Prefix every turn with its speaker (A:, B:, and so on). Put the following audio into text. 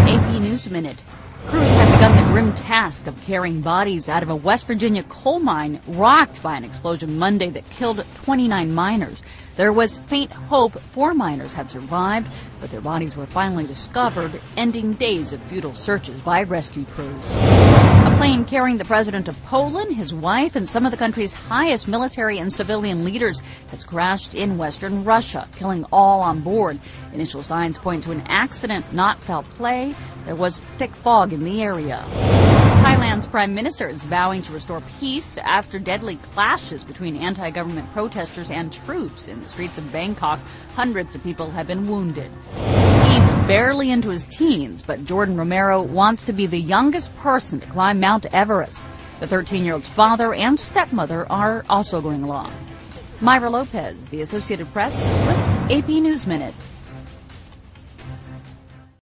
A: AP News Minute. Crews have begun the grim task of carrying bodies out of a West Virginia coal mine rocked by an explosion Monday that killed 29 miners. There was faint hope 4 miners had survived, but their bodies were finally discovered, ending days of futile searches by rescue crews. A plane carrying the president of Poland, his wife, and some of the country's highest military and civilian leaders has crashed in western Russia, killing all on board. Initial signs point to an accident, not foul play. There was thick fog in the area. Thailand's prime minister is vowing to restore peace after deadly clashes between anti-government protesters and troops in the streets of Bangkok. Hundreds of people have been wounded. He's barely into his teens, but Jordan Romero wants to be the youngest person to climb Mount Everest. The 13-year-old's father and stepmother are also going along. Myra Lopez, The Associated Press, with AP News Minute.